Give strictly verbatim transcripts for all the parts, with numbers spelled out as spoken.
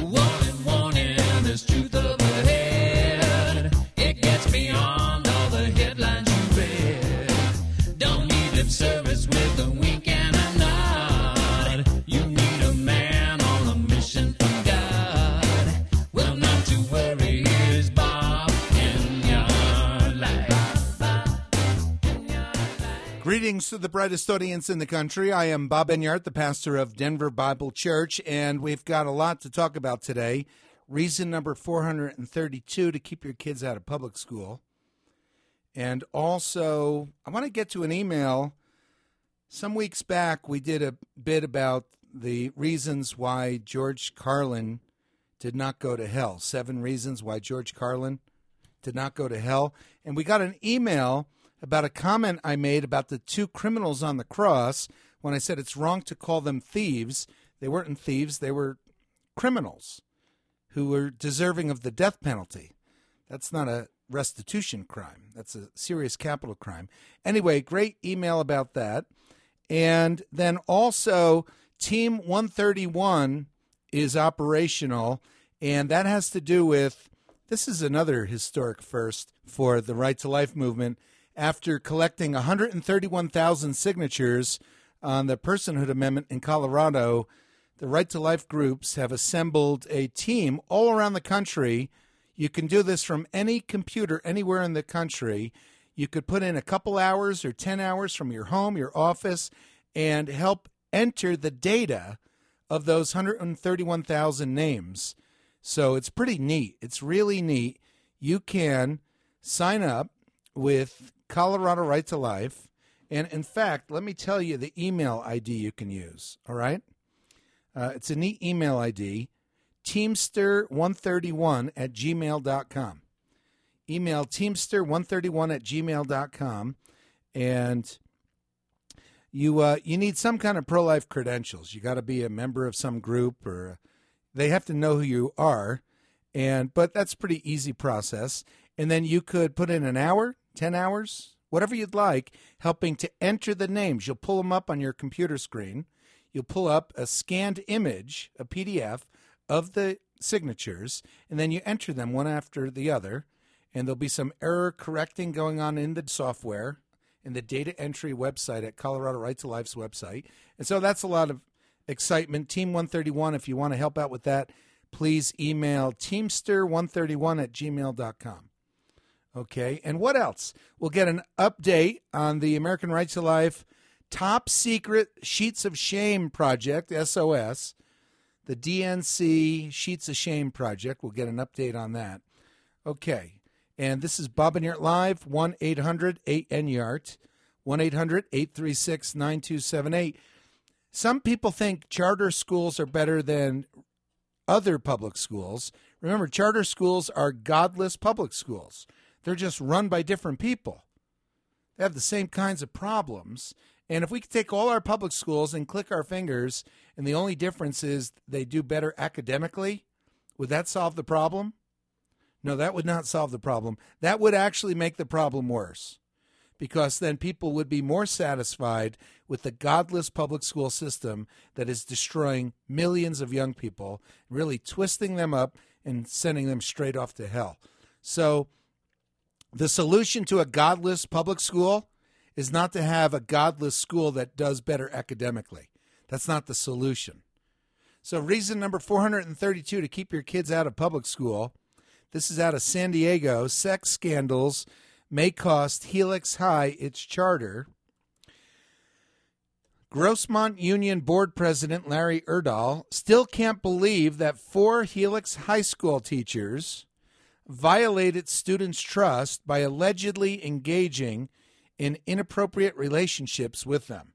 Warning, warning, there's truth up ahead. It gets beyond all the headlines you read. Don't need lip service with a wink and a nod. You need a man on a mission from God. Well, not to worry, here's Bob in your life. Greetings to the brightest audience in the country. I am Bob Enyart, the pastor of Denver Bible Church, and we've got a lot to talk about today. Reason number four hundred thirty-two to keep your kids out of public school. And also, I want to get to an email. Some weeks back, we did a bit about the reasons why George Carlin did not go to hell. Seven reasons why George Carlin did not go to hell. And we got an email about a comment I made about the two criminals on the cross when I said it's wrong to call them thieves. They weren't thieves. They were criminals who were deserving of the death penalty. That's not a restitution crime. That's a serious capital crime. Anyway, great email about that. And then also, Team one thirty-one is operational, and that has to do with, this is another historic first for the Right to Life movement. After collecting one hundred thirty-one thousand signatures on the Personhood Amendment in Colorado, the Right to Life groups have assembled a team all around the country. You can do this from any computer anywhere in the country. You could put in a couple hours or ten hours from your home, your office, and help enter the data of those one hundred thirty-one thousand names. So it's pretty neat. It's really neat. You can sign up with Colorado Right to Life. And in fact, let me tell you the email I D you can use, all right? Uh, it's a neat email I D, teamster one thirty-one at gmail dot com. Email teamster one thirty-one at gmail dot com. And you uh, you need some kind of pro-life credentials. You got to be a member of some group, or they have to know who you are. And but that's a pretty easy process. And then you could put in an hour, ten hours, whatever you'd like, helping to enter the names. You'll pull them up on your computer screen. You'll pull up a scanned image, a P D F, of the signatures, and then you enter them one after the other, and there'll be some error correcting going on in the software, in the data entry website at Colorado Right to Life's website. And so that's a lot of excitement. Team one thirty-one, if you want to help out with that, please email teamster one thirty-one at gmail dot com. Okay, and what else? We'll get an update on the American Right to Life Top Secret Sheets of Shame Project, S O S, the D N C Sheets of Shame Project. We'll get an update on that. Okay, and this is Bob Enyart Live, one eight hundred eight N Y A R T, one eight hundred eight three six nine two seven eight. Some people think charter schools are better than other public schools. Remember, charter schools are godless public schools. They're just run by different people. They have the same kinds of problems. And if we could take all our public schools and click our fingers, and the only difference is they do better academically, would that solve the problem? No, that would not solve the problem. That would actually make the problem worse, because then people would be more satisfied with the godless public school system that is destroying millions of young people, really twisting them up and sending them straight off to hell. So the solution to a godless public school is not to have a godless school that does better academically. That's not the solution. So reason number four hundred thirty-two to keep your kids out of public school. This is out of San Diego. Sex scandals may cost Helix High its charter. Grossmont Union Board President Larry Erdahl still can't believe that four Helix High School teachers violated students' trust by allegedly engaging in inappropriate relationships with them.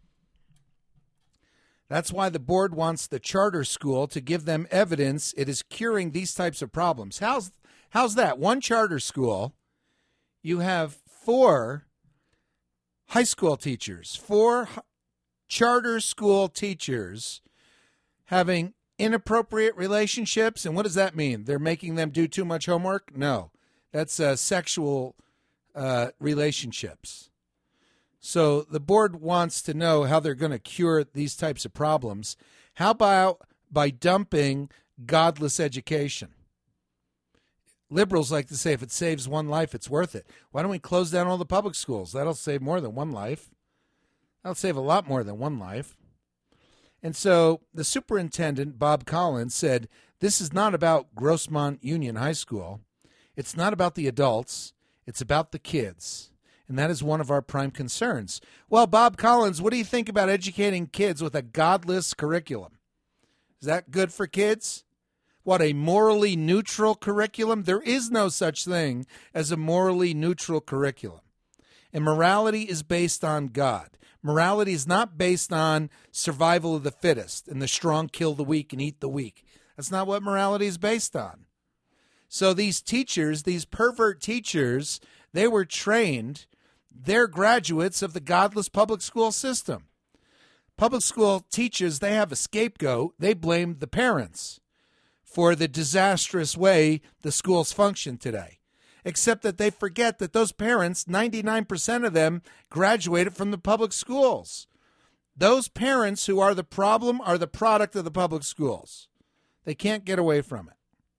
That's why the board wants the charter school to give them evidence it is curing these types of problems. How's how's that? One charter school, you have four high school teachers, four charter school teachers having inappropriate relationships. And what does that mean? They're making them do too much homework? No, that's uh, sexual uh, relationships. So the board wants to know how they're going to cure these types of problems. How about by dumping godless education. Liberals like to say if it saves one life, it's worth it. Why don't we close down all the public schools? That'll save more than one life. That'll save a lot more than one life. And so the superintendent, Bob Collins, said, this is not about Grossmont Union High School. It's not about the adults. It's about the kids. And that is one of our prime concerns. Well, Bob Collins, what do you think about educating kids with a godless curriculum? Is that good for kids? What, a morally neutral curriculum? There is no such thing as a morally neutral curriculum. And morality is based on God. Morality is not based on survival of the fittest and the strong kill the weak and eat the weak. That's not what morality is based on. So these teachers, these pervert teachers, they were trained, they're graduates of the godless public school system. Public school teachers, they have a scapegoat. They blame the parents for the disastrous way the schools function today. Except that they forget that those parents, ninety-nine percent of them graduated from the public schools. Those parents who are the problem are the product of the public schools. They can't get away from it.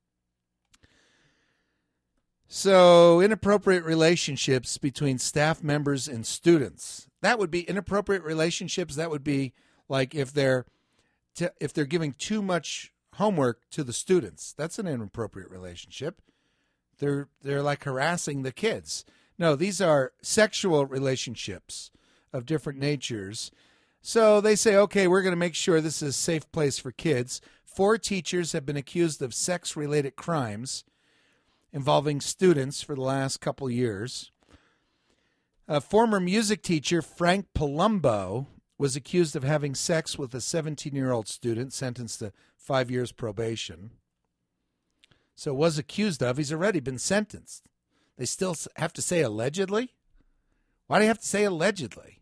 So, inappropriate relationships between staff members and students. That would be inappropriate relationships. That would be like if they're t- if they're giving too much homework to the students. That's an inappropriate relationship. They're they're like harassing the kids. No, these are sexual relationships of different natures. So they say, okay, we're going to make sure this is a safe place for kids. Four teachers have been accused of sex-related crimes involving students for the last couple years. A former music teacher, Frank Palumbo, was accused of having sex with a seventeen-year-old student sentenced to five years probation. So was accused of. He's already been sentenced. They still have to say allegedly? Why do you have to say allegedly?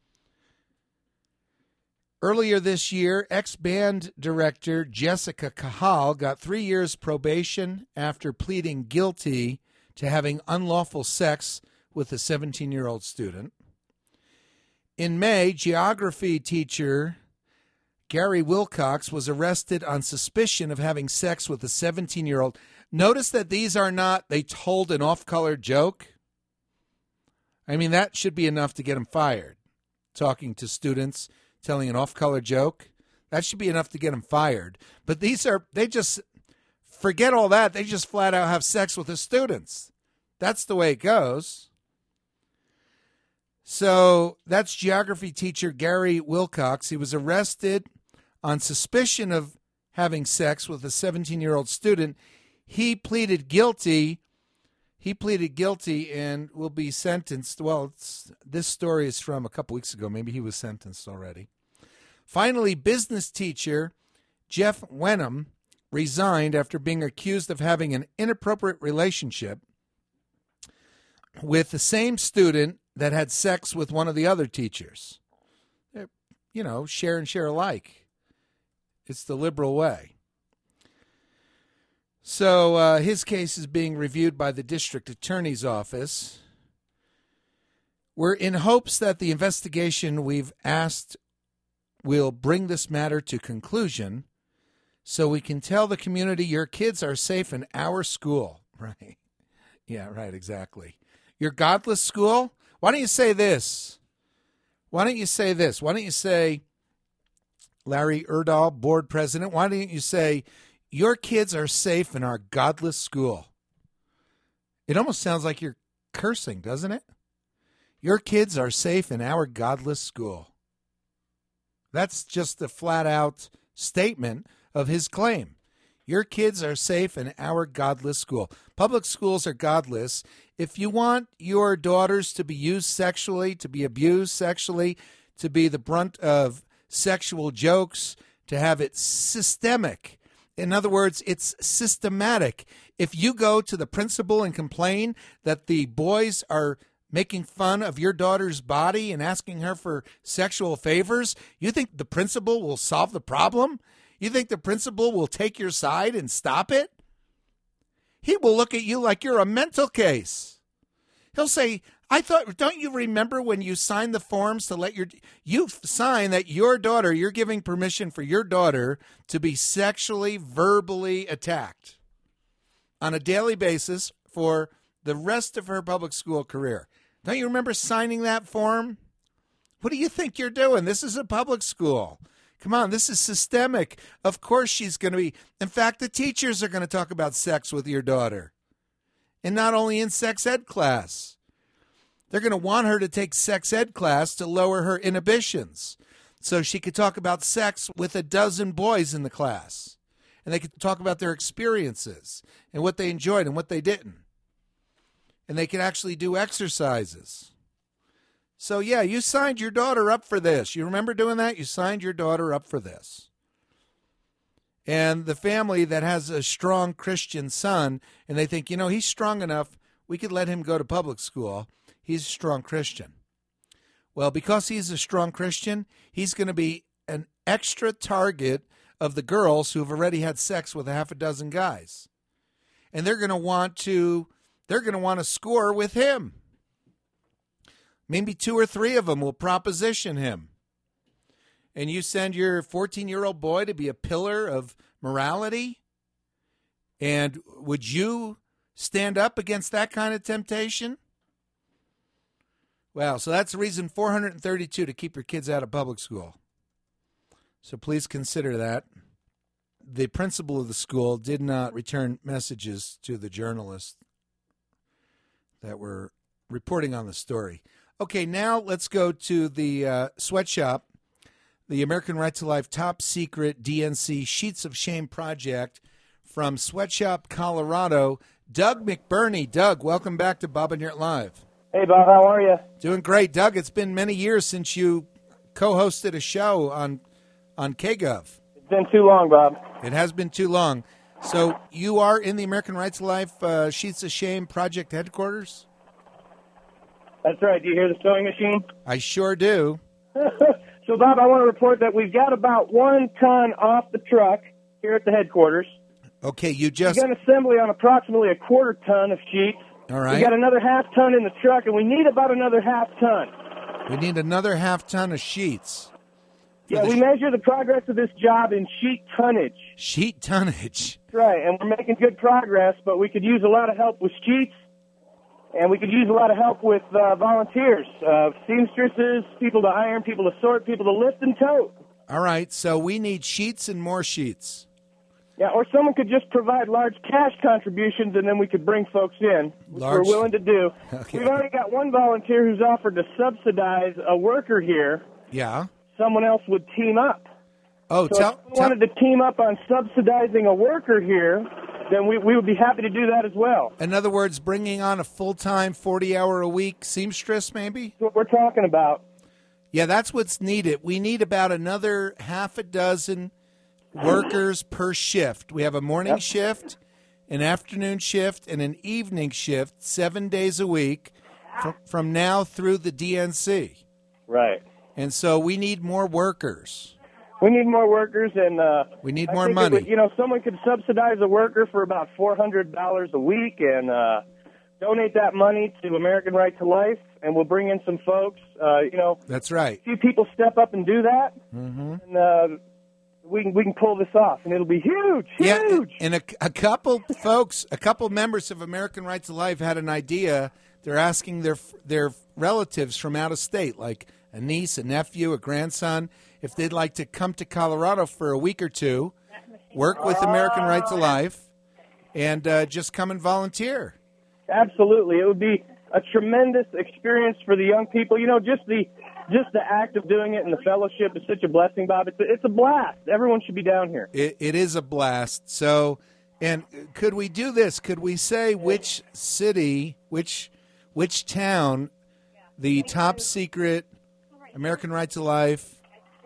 Earlier this year, ex-band director Jessica Cahal got three years probation after pleading guilty to having unlawful sex with a seventeen-year-old student. In May, geography teacher Gary Wilcox was arrested on suspicion of having sex with a seventeen-year-old. Notice that these are not, they told an off-color joke. I mean, that should be enough to get him fired. Talking to students, telling an off-color joke, that should be enough to get him fired. But these are, they just, forget all that. They just flat out have sex with the students. That's the way it goes. So that's geography teacher Gary Wilcox. He was arrested on suspicion of having sex with a seventeen-year-old student. He pleaded guilty. He pleaded guilty and will be sentenced. Well, it's, this story is from a couple weeks ago. Maybe he was sentenced already. Finally, business teacher Jeff Wenham resigned after being accused of having an inappropriate relationship with the same student that had sex with one of the other teachers. They're, you know, share and share alike. It's the liberal way. So uh, his case is being reviewed by the district attorney's office. We're in hopes that the investigation we've asked will bring this matter to conclusion so we can tell the community your kids are safe in our school. Right. Yeah, right, exactly. Your godless school? Why don't you say this? Why don't you say this? Why don't you say, Larry Erdahl, board president, why don't you say, your kids are safe in our godless school? It almost sounds like you're cursing, doesn't it? Your kids are safe in our godless school. That's just a flat-out statement of his claim. Your kids are safe in our godless school. Public schools are godless. If you want your daughters to be used sexually, to be abused sexually, to be the brunt of sexual jokes, to have it systemic. In other words, it's systematic. If you go to the principal and complain that the boys are making fun of your daughter's body and asking her for sexual favors, you think the principal will solve the problem? You think the principal will take your side and stop it? He will look at you like you're a mental case. He'll say, I thought, don't you remember when you signed the forms to let your, you sign that your daughter, you're giving permission for your daughter to be sexually, verbally attacked on a daily basis for the rest of her public school career. Don't you remember signing that form? What do you think you're doing? This is a public school. Come on, this is systemic. Of course she's going to be. In fact, the teachers are going to talk about sex with your daughter. And not only in sex ed class. They're going to want her to take sex ed class to lower her inhibitions so she could talk about sex with a dozen boys in the class. And they could talk about their experiences and what they enjoyed and what they didn't. And they could actually do exercises. So, yeah, you signed your daughter up for this. You remember doing that? You signed your daughter up for this. And the family that has a strong Christian son, and they think, you know, he's strong enough, we could let him go to public school. He's a strong Christian. Well, because he's a strong Christian, he's going to be an extra target of the girls who've already had sex with a half a dozen guys. And they're going to want to, they're going to want to score with him. Maybe two or three of them will proposition him. And you send your fourteen-year-old boy to be a pillar of morality? And would you stand up against that kind of temptation? Well, so that's reason four hundred thirty-two to keep your kids out of public school. So please consider that. The principal of the school did not return messages to the journalists that were reporting on the story. Okay, now let's go to the uh, sweatshop, the American Right to Life Top Secret D N C Sheets of Shame Project from Sweatshop, Colorado. Doug McBurney. Doug, welcome back to Bob and Yurt Live. Hey, Bob, how are you? Doing great. Doug, it's been many years since you co-hosted a show on on K G O V. It's been too long, Bob. It has been too long. So you are in the American Right to Life uh, Sheets of Shame Project headquarters? That's right. Do you hear the sewing machine? I sure do. So, Bob, I want to report that we've got about one ton off the truck here at the headquarters. Okay, you just... We've got an assembly on approximately a quarter ton of sheets. All right. We got another half ton in the truck, and we need about another half ton. We need another half ton of sheets. Yeah, we sh- measure the progress of this job in sheet tonnage. Sheet tonnage. That's right, and we're making good progress, but we could use a lot of help with sheets, and we could use a lot of help with uh, volunteers, uh, seamstresses, people to iron, people to sort, people to lift and tote. All right, so we need sheets and more sheets. Yeah, or someone could just provide large cash contributions, and then we could bring folks in, which large... we're willing to do. Okay. We've already got one volunteer who's offered to subsidize a worker here. Yeah. Someone else would team up. Oh, so tell, if someone wanted to team up on subsidizing a worker here, then we, we would be happy to do that as well. In other words, bringing on a full-time, forty-hour-a-week seamstress, maybe? That's what we're talking about. Yeah, that's what's needed. We need about another half a dozen workers per shift. We have a morning Yep. shift, an afternoon shift, and an evening shift, seven days a week, from, from now through the D N C. Right. And so we need more workers. We need more workers, and uh, We need I more think it money. would- you know, someone could subsidize a worker for about four hundred dollars a week, and uh, donate that money to American Right to Life, and we'll bring in some folks. Uh, you know, That's right. a few people step up and do that, Mm-hmm. and uh, we can we can pull this off, and it'll be huge, Yeah, huge. and a, a couple folks, a couple members of American Right to Life had an idea. They're asking their their relatives from out of state, like a niece, a nephew, a grandson, if they'd like to come to Colorado for a week or two, work with American Right to Life, and uh, just come and volunteer. Absolutely, it would be a tremendous experience for the young people. You know, just the just the act of doing it and the fellowship is such a blessing, Bob. It's a, it's a blast. Everyone should be down here. It, it is a blast. So, and could we do this? Could we say which city, which which town, the top secret American Right to Life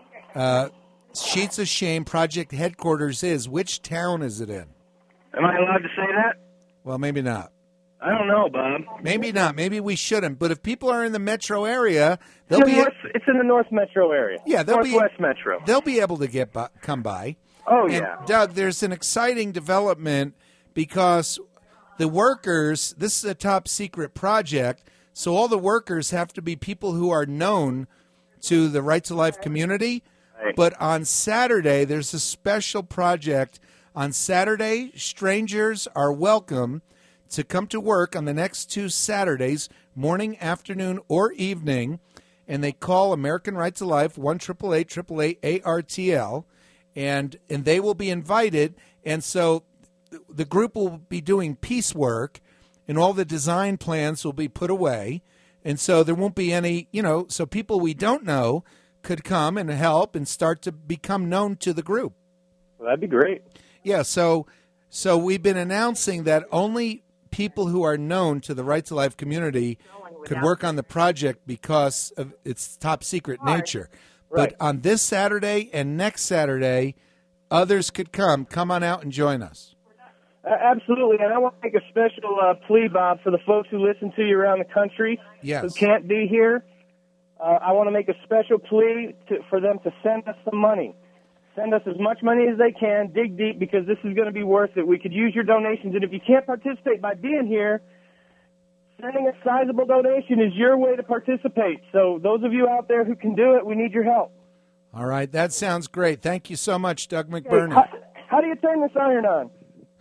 uh, Sheets of Shame Project headquarters is? Which town is it in? Am I allowed to say that? Well, maybe not. I don't know, Bob. Maybe not. Maybe we shouldn't. But if people are in the metro area, It's they'll in, be the north, it's in the North Metro area. Yeah, they'll be- Northwest Metro. they'll be able to get by, come by. Oh, And yeah. Doug, there's an exciting development because the workers, this is a top secret project, So all the workers have to be people who are known to the Right to Life community. Right. But on Saturday, there's a special project. On Saturday, strangers are welcome to come to work on the next two Saturdays, morning, afternoon, or evening, and they call American Right to Life, one eight eight eight eight A R T L, and, and they will be invited. And so the group will be doing piecework, and all the design plans will be put away. And so there won't be any, you know, so people we don't know could come and help and start to become known to the group. Well, that'd be great. Yeah, so so we've been announcing that only people who are known to the Right to Life community could work on the project because of its top secret nature. Right. But on this Saturday and next Saturday, others could come. Come on out and join us. Uh, absolutely, and I want to make a special uh, plea, Bob, for the folks who listen to you around the country Yes. who can't be here. Uh, I want to make a special plea to, for them to send us some money. Send us as much money as they can. Dig deep, because this is going to be worth it. We could use your donations, and if you can't participate by being here, sending a sizable donation is your way to participate. So those of you out there who can do it, we need your help. All right, that sounds great. Thank you so much, Doug Hey, McBurney. how, how do you turn this iron on?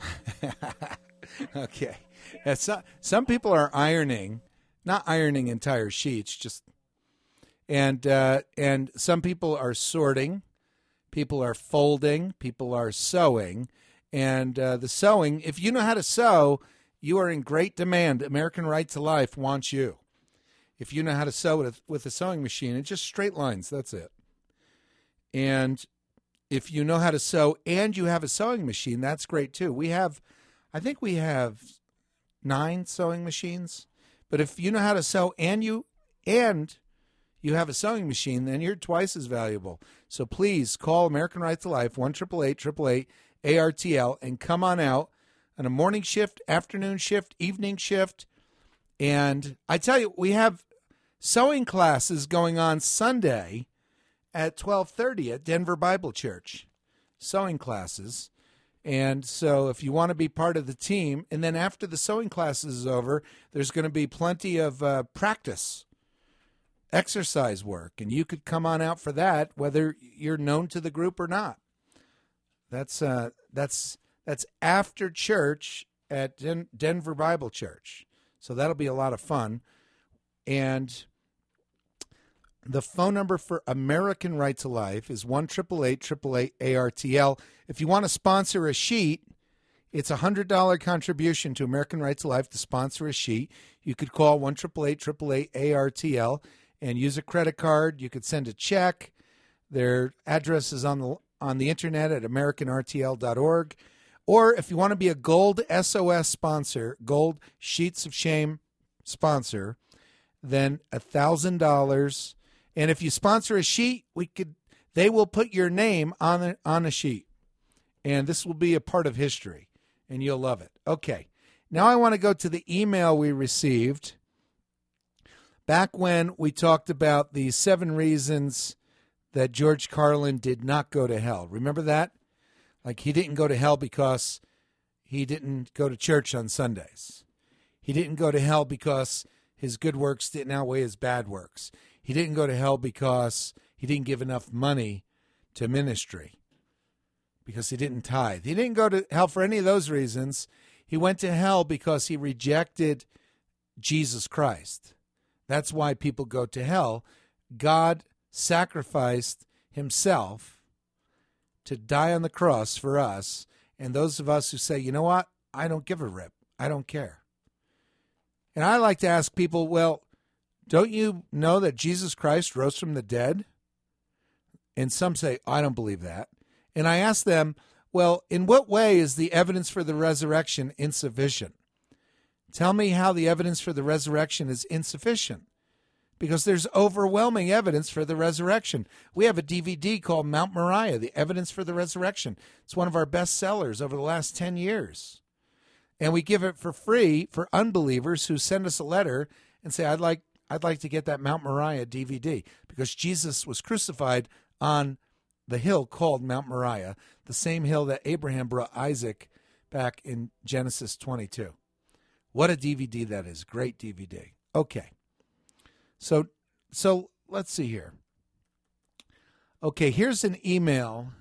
Okay. Yeah, so, some people are ironing, not ironing entire sheets, just and uh, and some people are sorting, people are folding, people are sewing, and uh, the sewing. If you know how to sew, you are in great demand. American Right to Life wants you. If you know how to sew with with a sewing machine, it's just straight lines. That's it. And if you know how to sew and you have a sewing machine, that's great too. We have, I think we have nine sewing machines. But if you know how to sew and you and you have a sewing machine, then you're twice as valuable. So please call American Right to Life, one eight eight eight eight A R T L, and come on out on a morning shift, afternoon shift, evening shift. And I tell you, we have sewing classes going on Sunday at twelve thirty at Denver Bible Church, sewing classes. And so if you want to be part of the team, and then after the sewing classes is over, there's going to be plenty of uh, practice, exercise work, and you could come on out for that, whether you're known to the group or not. That's uh, that's that's after church at Den- Denver Bible Church. So that'll be a lot of fun. And the phone number for American Right to Life is one eight eight eight eight A R T L. If you want to sponsor a sheet, it's a one hundred dollars contribution to American Right to Life to sponsor a sheet. You could call one eight eight eight eight eight A R T L and use a credit card. You could send a check. Their address is on the on the internet at american r t l dot org. Or if you want to be a Gold S O S sponsor, Gold Sheets of Shame sponsor, then one thousand dollars. And if you sponsor a sheet, we could they will put your name on a, on a sheet. And this will be a part of history, and you'll love it. Okay. Now I want to go to the email we received back when we talked about the seven reasons that George Carlin did not go to hell. Remember that? Like, he didn't go to hell because he didn't go to church on Sundays. He didn't go to hell because his good works didn't outweigh his bad works. He didn't go to hell because he didn't give enough money to ministry, because he didn't tithe. He didn't go to hell for any of those reasons. He went to hell because he rejected Jesus Christ. That's why people go to hell. God sacrificed himself to die on the cross for us, and those of us who say, you know what, I don't give a rip. I don't care. And I like to ask people, well, don't you know that Jesus Christ rose from the dead? And some say, I don't believe that. And I ask them, well, in what way is the evidence for the resurrection insufficient? Tell me how the evidence for the resurrection is insufficient. Because there's overwhelming evidence for the resurrection. We have a D V D called Mount Moriah, The Evidence for the Resurrection. It's one of our best sellers over the last ten years. And we give it for free for unbelievers who send us a letter and say, I'd like I'd like to get that Mount Moriah D V D, because Jesus was crucified on the hill called Mount Moriah, the same hill that Abraham brought Isaac back in Genesis twenty-two. What a D V D that is. Great D V D. Okay. So, so let's see here. Okay, here's an email,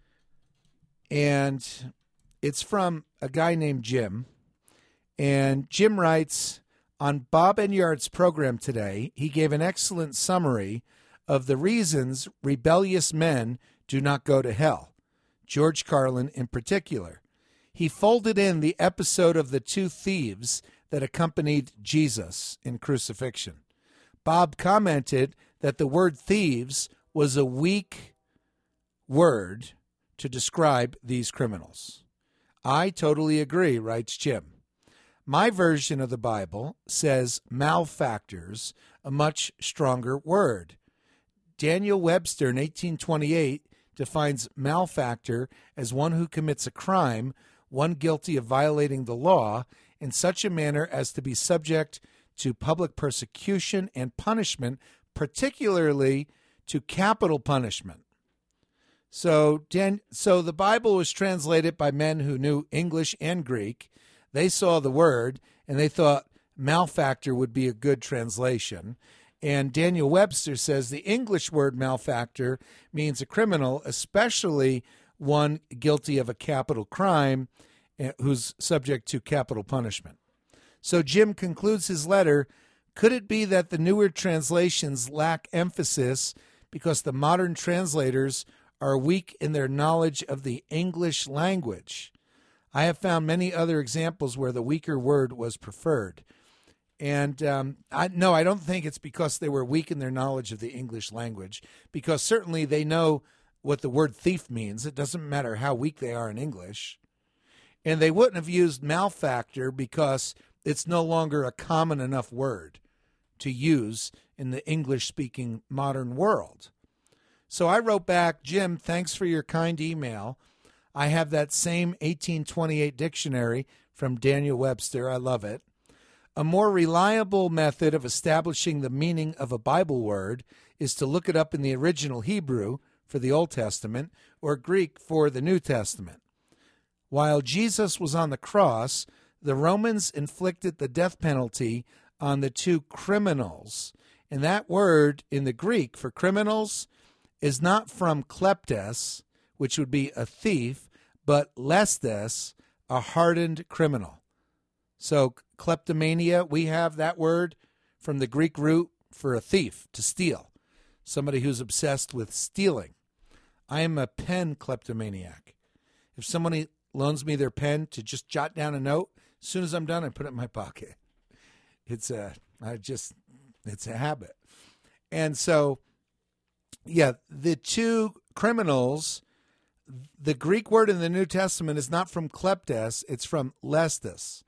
and it's from a guy named Jim. And Jim writes, on Bob Enyart's program today, he gave an excellent summary of the reasons rebellious men do not go to hell, George Carlin in particular. He folded in the episode of the two thieves that accompanied Jesus in crucifixion. Bob commented that the word thieves was a weak word to describe these criminals. I totally agree, writes Jim. My version of the Bible says malefactors, a much stronger word. Daniel Webster in eighteen twenty-eight defines malefactor as one who commits a crime, one guilty of violating the law, in such a manner as to be subject to public persecution and punishment, particularly to capital punishment. So, Dan, so the Bible was translated by men who knew English and Greek. They saw the word, and they thought malefactor would be a good translation. And Daniel Webster says the English word malefactor means a criminal, especially one guilty of a capital crime who's subject to capital punishment. So Jim concludes his letter, could it be that the newer translations lack emphasis because the modern translators are weak in their knowledge of the English language? I have found many other examples where the weaker word was preferred. And um, I, no, I don't think it's because they were weak in their knowledge of the English language, because certainly they know what the word thief means. It doesn't matter how weak they are in English. And they wouldn't have used malefactor because it's no longer a common enough word to use in the English-speaking modern world. So I wrote back, Jim, thanks for your kind email. I have that same eighteen twenty-eight dictionary from Daniel Webster. I love it. A more reliable method of establishing the meaning of a Bible word is to look it up in the original Hebrew for the Old Testament or Greek for the New Testament. While Jesus was on the cross, the Romans inflicted the death penalty on the two criminals. And that word in the Greek for criminals is not from kleptes, which would be a thief, but lestes, a hardened criminal. So kleptomania, we have that word from the Greek root for a thief, to steal, somebody who's obsessed with stealing. I am a pen kleptomaniac. If somebody loans me their pen to just jot down a note, as soon as I'm done, I put it in my pocket. It's a, I just, it's a habit. And so, yeah, the two criminals, the Greek word in the New Testament is not from kleptes, it's from lestes.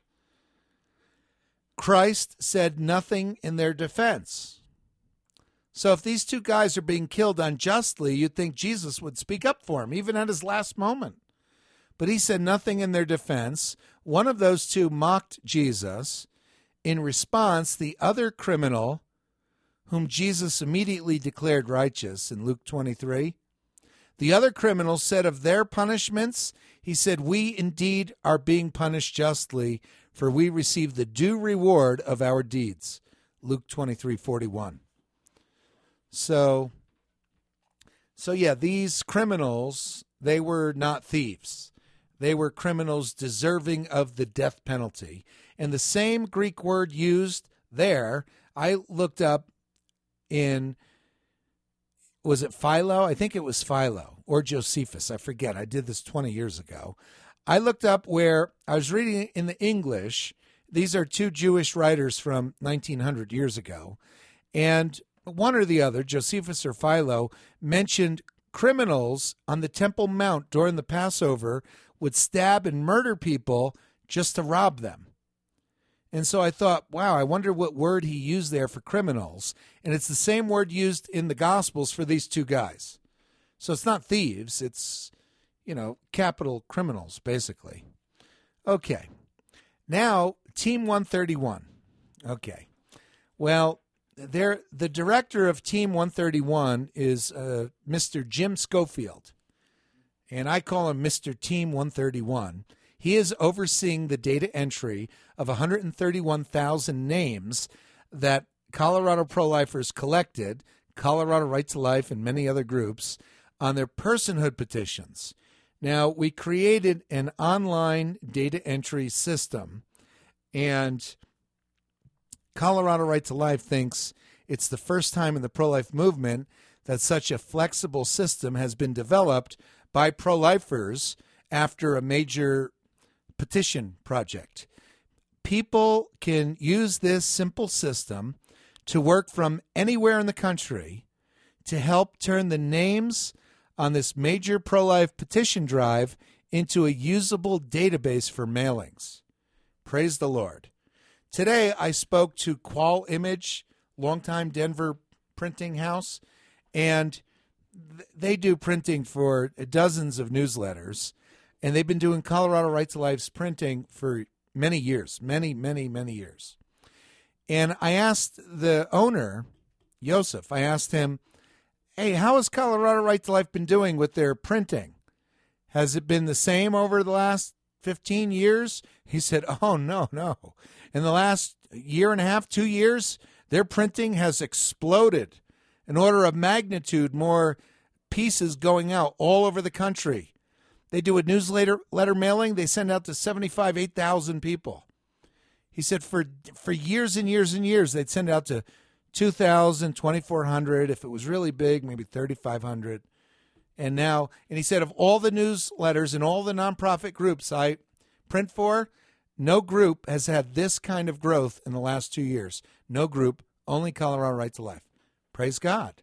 Christ said nothing in their defense. So if these two guys are being killed unjustly, you'd think Jesus would speak up for them, even at his last moment. But he said nothing in their defense. One of those two mocked Jesus. In response, the other criminal, whom Jesus immediately declared righteous in Luke twenty-three, the other criminal said of their punishments, he said, we indeed are being punished justly, for we receive the due reward of our deeds. Luke twenty-three forty-one. So, so yeah, these criminals, they were not thieves. They were criminals deserving of the death penalty. And the same Greek word used there, I looked up in, was it Philo? I think it was Philo or Josephus. I forget. I did this twenty years ago. I looked up where I was reading in the English. These are two Jewish writers from nineteen hundred years ago. And one or the other, Josephus or Philo, mentioned criminals on the Temple Mount during the Passover would stab and murder people just to rob them. And so I thought, wow, I wonder what word he used there for criminals. And it's the same word used in the Gospels for these two guys. So it's not thieves, it's, you know, capital criminals, basically. Okay. Now, Team one thirty-one. Okay. Well, there, the director of Team one thirty-one is uh, Mister Jim Schofield. And I call him Mister Team one thirty-one. He is overseeing the data entry of one hundred thirty-one thousand names that Colorado pro-lifers collected, Colorado Right to Life and many other groups, on their personhood petitions. Now, we created an online data entry system, and Colorado Right to Life thinks it's the first time in the pro-life movement that such a flexible system has been developed by pro-lifers after a major petition project. People can use this simple system to work from anywhere in the country to help turn the names on this major pro-life petition drive into a usable database for mailings. Praise the Lord. Today, I spoke to Qual Image, longtime Denver printing house, and th- they do printing for dozens of newsletters, and they've been doing Colorado Right to Life's printing for many years, many, many, many years. And I asked the owner, Joseph, I asked him, hey, how has Colorado Right to Life been doing with their printing? Has it been the same over the last fifteen years? He said, oh, no, no. In the last year and a half, two years, their printing has exploded. An order of magnitude more pieces going out all over the country. They do a newsletter letter mailing. They send out to seventy-five, eight thousand people. He said for for years and years and years, they'd send out to two thousand, twenty-four hundred. If it was really big, maybe thirty-five hundred. And now, and he said of all the newsletters and all the nonprofit groups I print for, no group has had this kind of growth in the last two years. No group, only Colorado Right to Life. Praise God.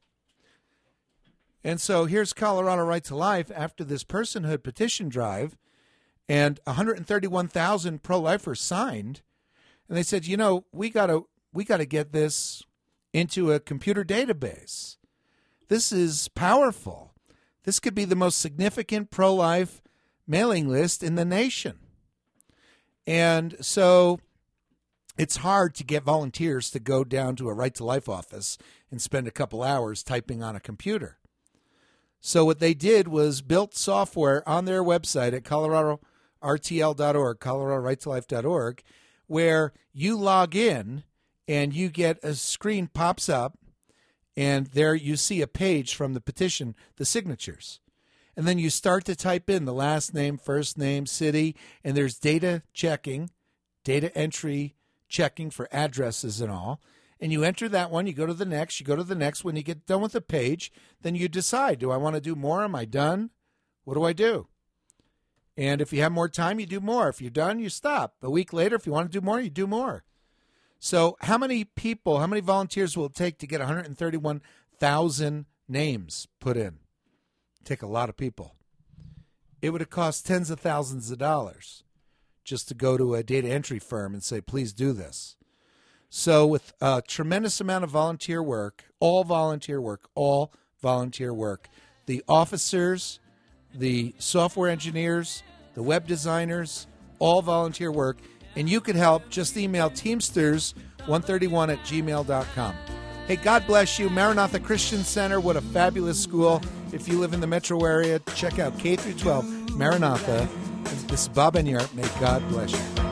And so here's Colorado Right to Life after this personhood petition drive, and one hundred thirty-one thousand pro-lifers signed. And they said, you know, we got to we got to get this into a computer database. This is powerful. This could be the most significant pro-life mailing list in the nation. And so it's hard to get volunteers to go down to a Right to Life office and spend a couple hours typing on a computer. So what they did was built software on their website at colorado r t l dot org, colorado right to life dot org, where you log in and you get a screen pops up, and there you see a page from the petition, the signatures. And then you start to type in the last name, first name, city, and there's data checking, data entry checking for addresses and all. And you enter that one, you go to the next, you go to the next. When you get done with the page, then you decide, do I want to do more? Am I done? What do I do? And if you have more time, you do more. If you're done, you stop. A week later, if you want to do more, you do more. So how many people, how many volunteers will it take to get one hundred thirty-one thousand names put in? Take a lot of people. It would have cost tens of thousands of dollars just to go to a data entry firm and say, please do this. So with a tremendous amount of volunteer work, all volunteer work, all volunteer work, the officers, the software engineers, the web designers, all volunteer work, and you could help. Just email teamsters one thirty-one at gmail dot com. Hey, God bless you. Maranatha Christian Center, what a fabulous school. If you live in the metro area, check out K through twelve, Maranatha. This is Bob Enyart. May God bless you.